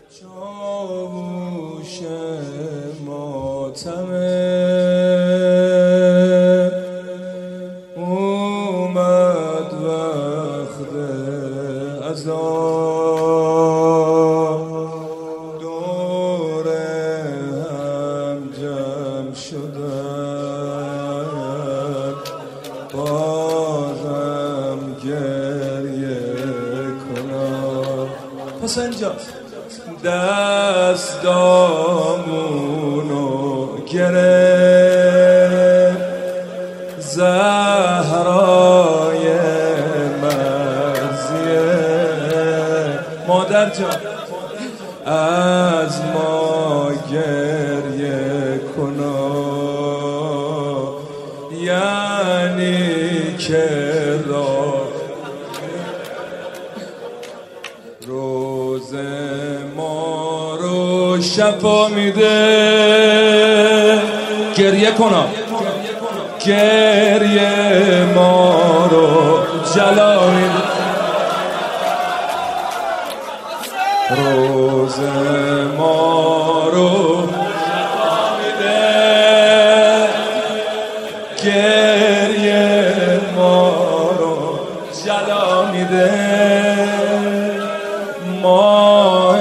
چاووش ماتمه اومد وقت عزا دور هم جمع شدن بازم گریه کنم حسین جان دستامونو گرفت زهرای مرزیه مادر جان از ما گریه کنا یعنی که روز ما رو شفا میده گریه کنا گریه ما رو جلا میده روز ما رو شفا میده گریه ما رو جلا میده ماه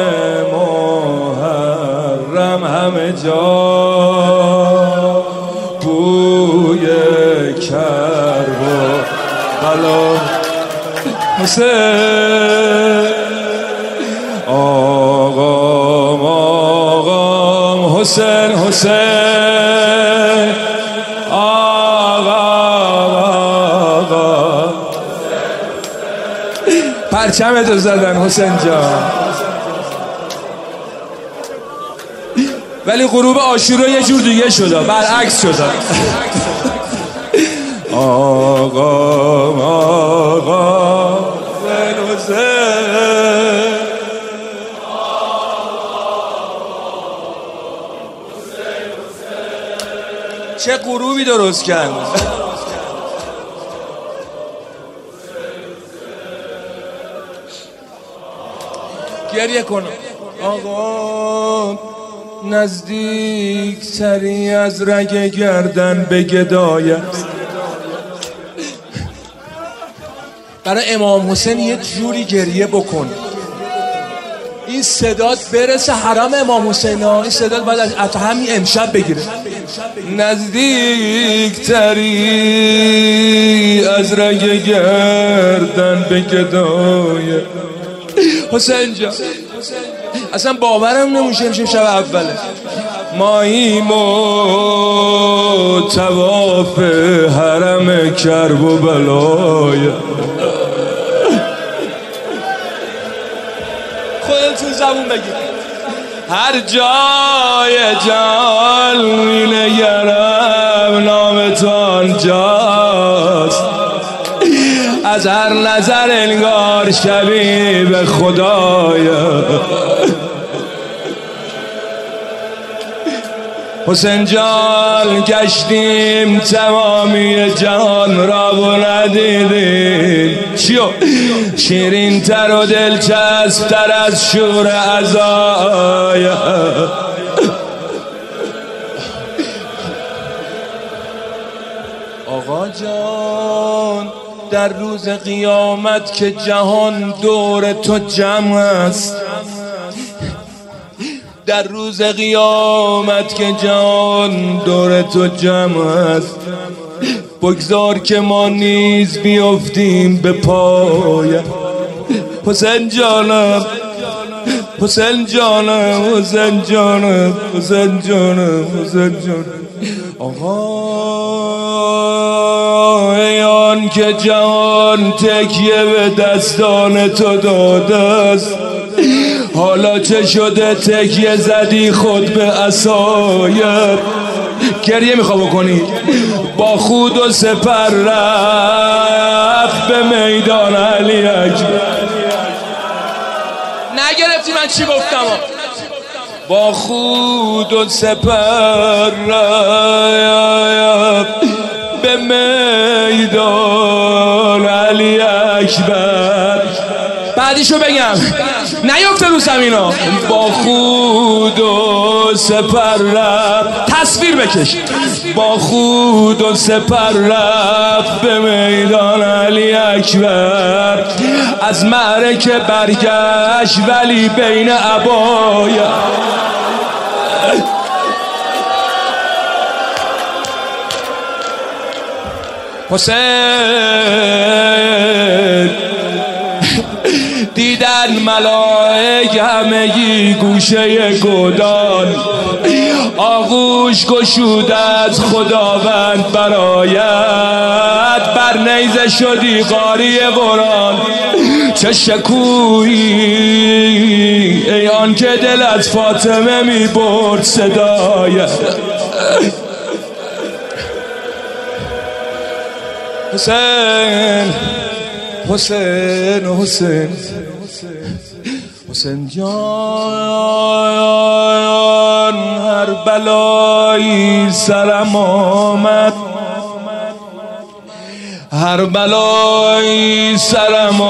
محرم همه جا بوی کرب و بلا حسین آقام حسین حسین آقا پرچمتو زدن حسین جان ولی غروب عاشورا یه جور دیگه شده برعکس شده آقا حسین چه غروبی درست کرد گریه کنم آقا نزدیک تری از رگ گردن به گدایت برای امام حسین یه جوری گریه بکن این صدات برسه حرم امام حسین این صدات باید از همین امشب بگیره نزدیک تری از رگ گردن به گدایت حسین جان اصلا باورم نمیشه امشب شب اوله ماییم و طواف حرم کرب و بلای خودتون زبون بگید هر جای جان می‌نگرم نام تو آنجاست از هر نظر انگار شبیه به خدایا حسین جان گشتیم تمامی جهان را و ندیدیم چیو شیرین تر و دلچسب تر از شور عزایا آقا جان در روز قیامت که جهان دور تو جمع است در روز قیامت که جهان دور تو جمع است بگذار که ما نیز بیفتیم به پایت حسین جانم حسین جانم حسین جانم حسین جانم حسین جانم آقا ایان که جهان تکیه به دستان تو داده است حالا چه شده تکیه زدی خود به عصایت گریه میخوا بکنی با خود و سپر رفت به میدان علی اکبر نگرفتی من چی گفتم با خود و سپر رفت به میدان علی اکبر بعدیشو بگم نیفته رو زمینا. با خود و سپر رفت، تصویر بکش، با خود و سپر رفت به میدان علی اکبر. از معرکه برگشت ولی بین عبایا. حسین دیدن ملائک همگی گوشه گودان، آغوش گشود از خداوند برایت. بر نیزه شدی قاری قرآن، چه شکویی ای آن که دل از فاطمه می برد صدایت. حسین حسین حسین حسین جان، هر بلایی سرم آمد، هر بلایی سرم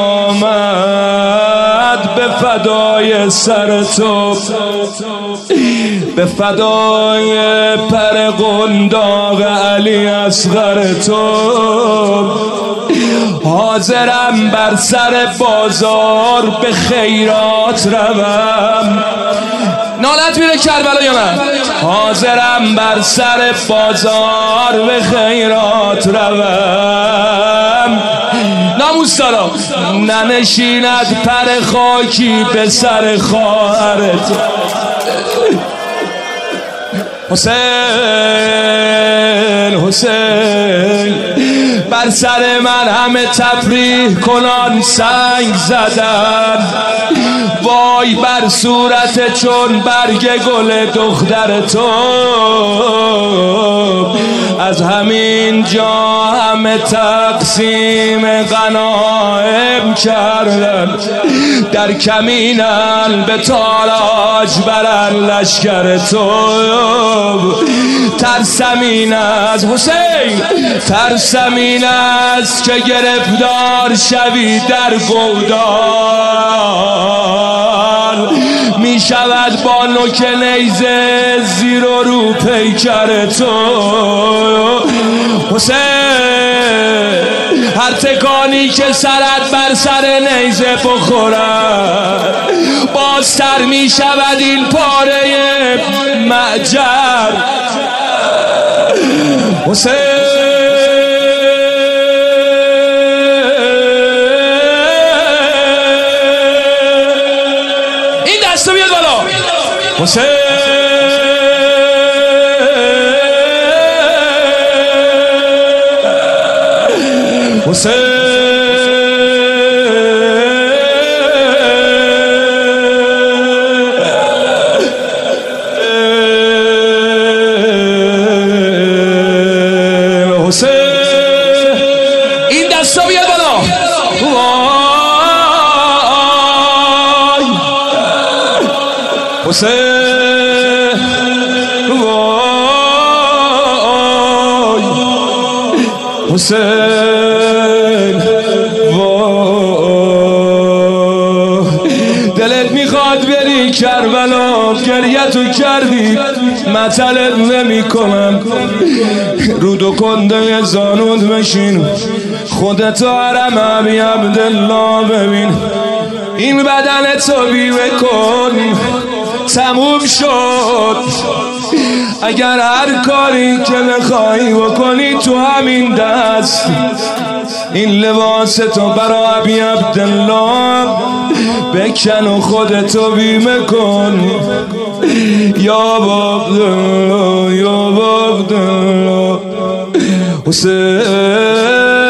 آمد، به فدای سر تو، به فدای پر قنداق علی اصغر تو. حاضرم بر سر بازار به خیرات روم. نالت میره کربلا یا نه؟ حاضرم بر سر بازار به خیرات روم. ناموس دارم ننشیند پر خاکی به سر خواهرت. حسین حسین بر سر من همه تفریح کنان سنگ زدن، وای بر صورت چون برگ گل دختر تو. از همین جا همه تقسیم غنایم کردن، در کمینن به تاراج برن لشکر تو. ترسمین از حسین، ترسمین از که گرفتار شوی در گودال، می شود با نوک نیزه زیر و رو پیکر تو. حسین هر تکانی که سرت بر سر نیزه بخورد، بازتر می شود این پاره معجر. حسین این دستو بیاد بالا. حسین حسین این دستا بیاد بالا. حسین وای حسین وای، دلت میخواد بری کربلا، گریتو کردی مطلت نمی کنم. رودو کنده زانود بشین، خودتو حرم ابی عبدالله ببین. این بدنتو بیوه کن، تموم شد. اگر هر کاری که بخوای بکنی تو همین دست، این لباس تو برا ابی عبدالله بکن و خودتو بیمه کن. یا عبدالله یا عبدالله. حسین